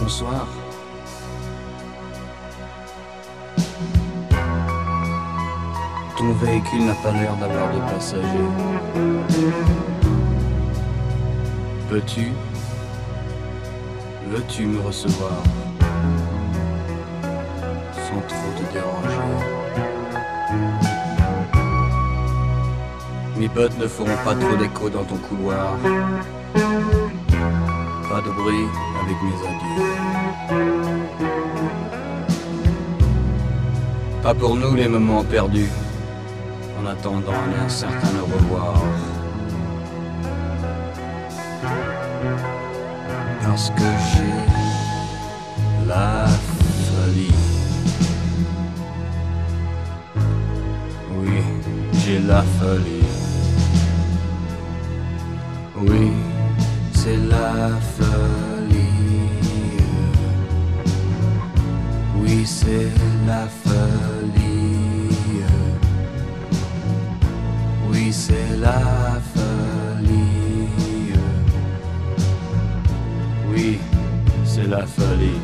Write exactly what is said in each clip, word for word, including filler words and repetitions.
bonsoir. Ton véhicule n'a pas l'air d'avoir de passagers. Peux-tu, veux-tu me recevoir sans trop te déranger? Mes bottes ne feront pas trop d'écho dans ton couloir. Pas de bruit avec mes adieux. Pas pour nous les moments perdus, en attendant un incertain au revoir. Parce que j'ai la folie. Oui, j'ai la folie. Oui, c'est la folie. Oui, c'est la folie. Oui, c'est la folie. Oui, c'est la folie.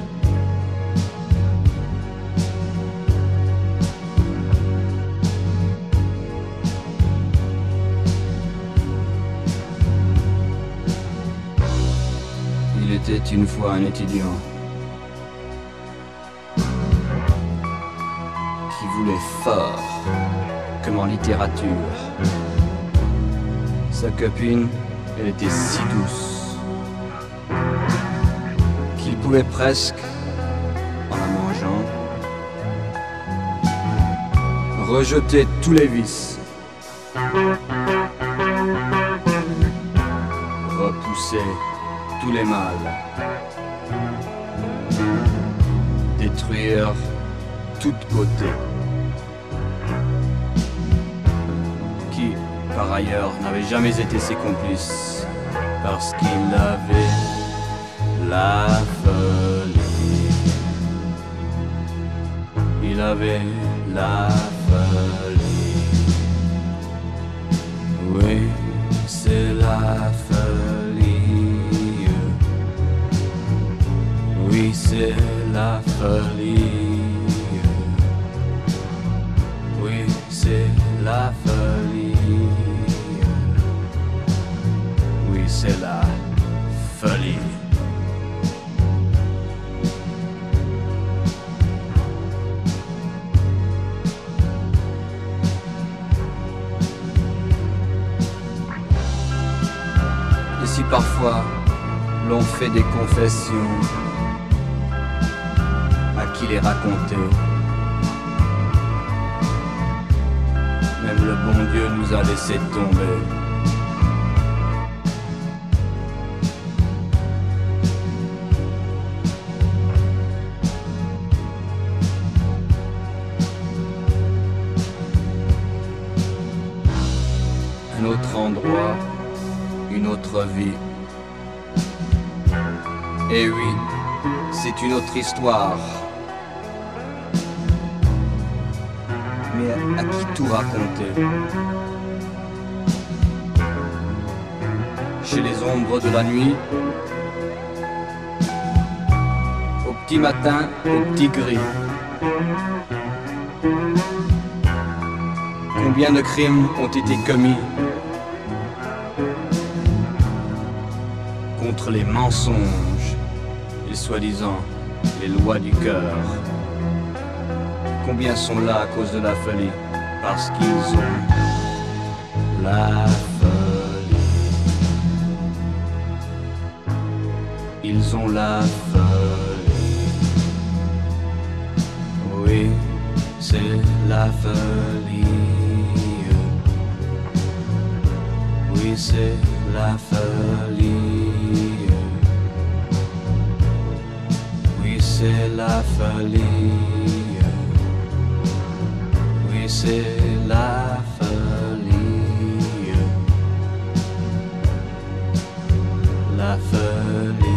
Il était une fois un étudiant qui voulait fort, comme en littérature. Sa copine, elle était si douce qu'il pouvait presque, en la mangeant, rejeter tous les vices, repousser tous les mâles, détruire toute beauté, qui, par ailleurs, n'avait jamais été ses complices, parce qu'il avait la folie. Il avait la folie. Oui, c'est la folie. Oui, c'est la folie. Oui, c'est la folie. Oui, c'est la folie. Et si parfois l'on fait des confessions, à qui les raconter? Même le bon Dieu nous a laissé tomber. Un autre endroit, une autre vie. Et oui, c'est une autre histoire. Mais à qui tout raconter? Chez les ombres de la nuit, au petit matin, au petit gris. Combien de crimes ont été commis contre les mensonges et soi-disant les lois du cœur? Combien sont là à cause de la folie? Parce qu'ils ont la folie. Ils ont la folie. Oui, c'est la folie. Oui, c'est la folie. Oui, c'est la folie. Oui, c'est la folie. La folie.